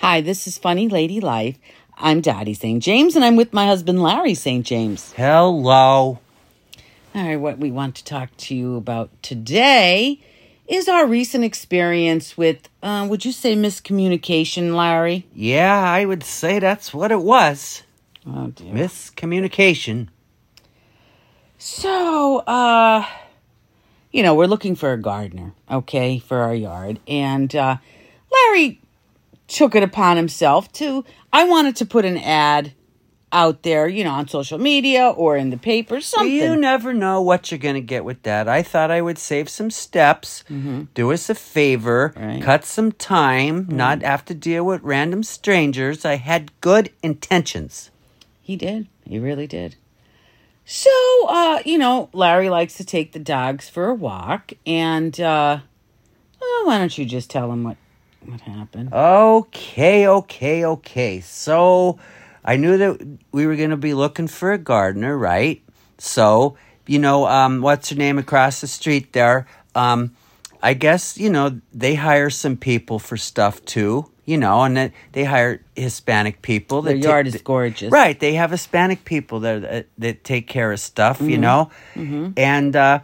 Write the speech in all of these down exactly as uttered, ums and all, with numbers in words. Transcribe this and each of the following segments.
Hi, this is Funny Lady Life. I'm Dottie Saint James, and I'm with my husband, Larry Saint James. Hello. All right, what we want to talk to you about today is our recent experience with, uh, would you say miscommunication, Larry? Yeah, I would say that's what it was. Oh, dear. Miscommunication. So, uh, you know, we're looking for a gardener, okay, for our yard. And uh, Larry took it upon himself to, I wanted to put an ad out there, you know, on social media or in the paper, something. You never know what you're going to get with that. I thought I would save some steps, Mm-hmm. do us a favor, Right. cut some time, Mm-hmm. not have to deal with random strangers. I had good intentions. He did. He really did. So, uh, you know, Larry likes to take the dogs for a walk. And, uh, well, why don't you just tell him what, what happened? Okay, okay, okay. So I knew that we were going to be looking for a gardener, right? So, you know, um, what's her name across the street there? Um, I guess, you know, they hire some people for stuff too, you know, and then they hire Hispanic people. Their that yard ta- is gorgeous. Right. They have Hispanic people there that, that take care of stuff, you Mm-hmm. know? And uh,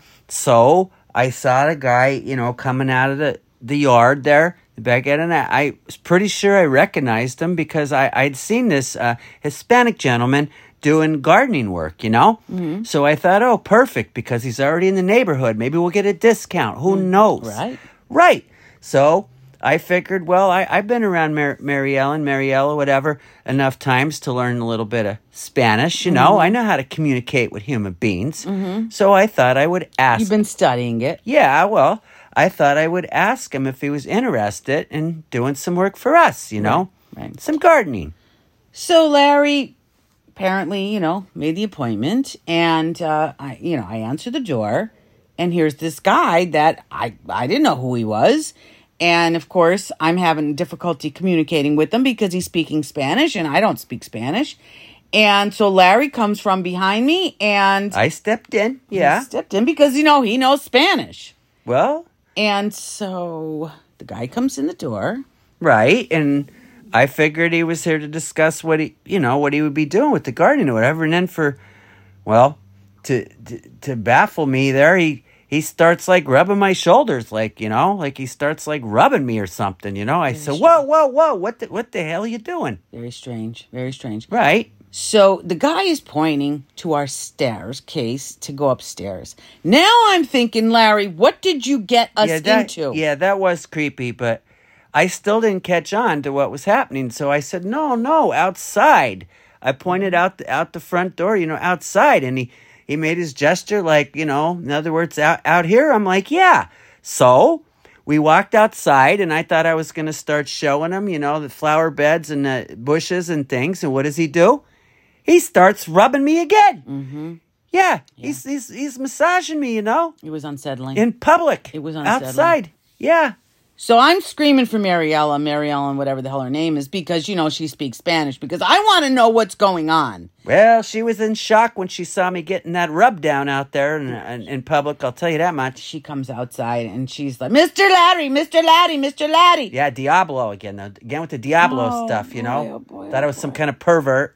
so I saw the guy, you know, coming out of the, the yard there. Back at it, I was pretty sure I recognized him because I, I'd seen this uh, Hispanic gentleman doing gardening work, you know? Mm-hmm. So I thought, oh, perfect, because he's already in the neighborhood. Maybe we'll get a discount. Who knows? Right. Right. So I figured, well, I, I've been around Mar- Mary Ellen, Mariella, whatever, enough times to learn a little bit of Spanish, you know? I know how to communicate with human beings. Mm-hmm. So I thought I would ask. You've been studying it. Yeah, well, I thought I would ask him if he was interested in doing some work for us, you know? Right, right. Some gardening. So Larry apparently, you know, made the appointment, and uh, I, you know, I answered the door, and here's this guy that I I didn't know who he was, and of course I'm having difficulty communicating with him because he's speaking Spanish and I don't speak Spanish, and so Larry comes from behind me and I stepped in, he yeah. stepped in because you know he knows Spanish, Well, and so the guy comes in the door. right, and I figured he was here to discuss what he, you know, what he would be doing with the gardening or whatever, and then for, well, to to, to baffle me there, he... He starts, like, rubbing my shoulders, like, you know, like he starts, like, rubbing me or something, you know. I Very said, strange. whoa, whoa, whoa, what the, what the hell are you doing? Very strange, very strange. Right. So the guy is pointing to our stairs case to go upstairs. Now I'm thinking, Larry, what did you get us yeah, that, into? Yeah, that was creepy, but I still didn't catch on to what was happening. So I said, no, no, outside. I pointed out the, out the front door, you know, outside, and he... He made his gesture like, you know, in other words, out, out here. I'm like, yeah. So we walked outside, and I thought I was going to start showing him, you know, the flower beds and the bushes and things. And what does he do? He starts rubbing me again. Mm-hmm. Yeah, yeah. He's, he's he's massaging me, you know. It was unsettling. In public. It was unsettling. Outside. Yeah. So I'm screaming for Mariella, Mariella, whatever the hell her name is, because, you know, she speaks Spanish, because I want to know what's going on. Well, she was in shock when she saw me getting that rub down out there in, in, in public, I'll tell you that much. She comes outside, and she's like, Mister Larry, Mister Larry, Mister Larry. Yeah, Diablo again. though. Again with the Diablo Oh, stuff, you boy, know. oh, boy, Thought oh, I was some boy. kind of pervert.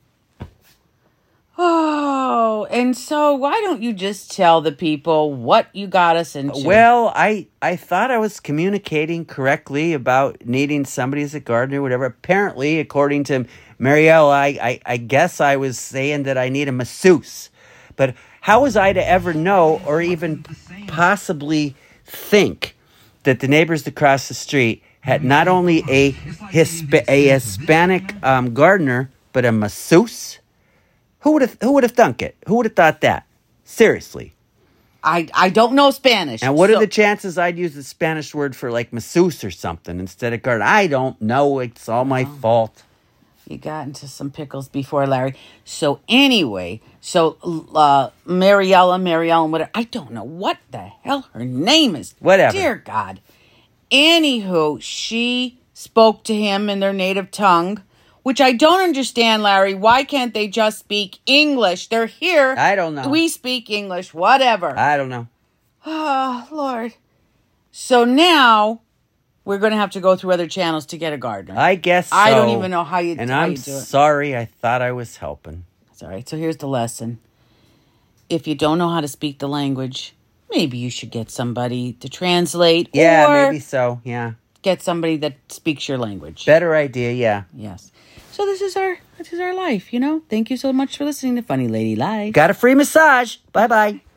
Oh, and so why don't you just tell the people what you got us into? Well, I, I thought I was communicating correctly about needing somebody as a gardener or whatever. Apparently, according to Marielle, I, I, I guess I was saying that I need a masseuse. But how was I to ever know or even possibly think that the neighbors across the street had not only a, Hisp- a Hispanic um, gardener, but a masseuse? Who would have who would have thunk it? Who would have thought that? Seriously. I, I don't know Spanish. And what so- are the chances I'd use the Spanish word for like masseuse or something instead of garden? I don't know. It's all my fault. You got into some pickles before, Larry. So anyway, so uh, Mariella, Mariella, whatever. I don't know what the hell her name is. Whatever. Dear God. Anywho, she spoke to him in their native tongue, which I don't understand, Larry. Why can't they just speak English? They're here. I don't know. We speak English, whatever. I don't know. Oh, Lord. So now we're going to have to go through other channels to get a gardener. I guess so. I don't even know how you, and how I'm you do it. sorry. I thought I was helping. It's all right. So here's the lesson. If you don't know how to speak the language, maybe you should get somebody to translate. Yeah, or maybe so. Yeah. get somebody that speaks your language. Better idea, yeah. Yes. So this is our this is our life, you know. Thank you so much for listening to Funny Lady Life. Got a free massage. Bye-bye.